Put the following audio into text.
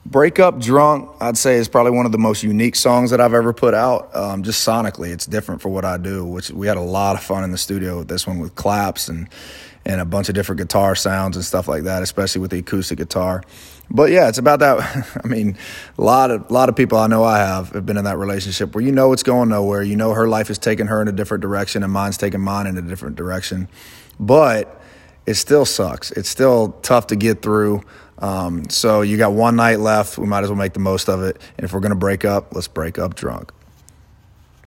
Break Up Drunk, I'd say, is probably one of the most unique songs that I've ever put out. Just sonically, it's different for what I do, which we had a lot of fun in the studio with this one with claps and a bunch of different guitar sounds and stuff like that, especially with the acoustic guitar. But yeah, it's about that. I mean, a lot of people I know have been in that relationship where you know it's going nowhere. You know her life is taking her in a different direction and mine's taking mine in a different direction. But it still sucks. It's still tough to get through. So you got one night left. We might as well make the most of it. And if we're going to break up, let's break up drunk.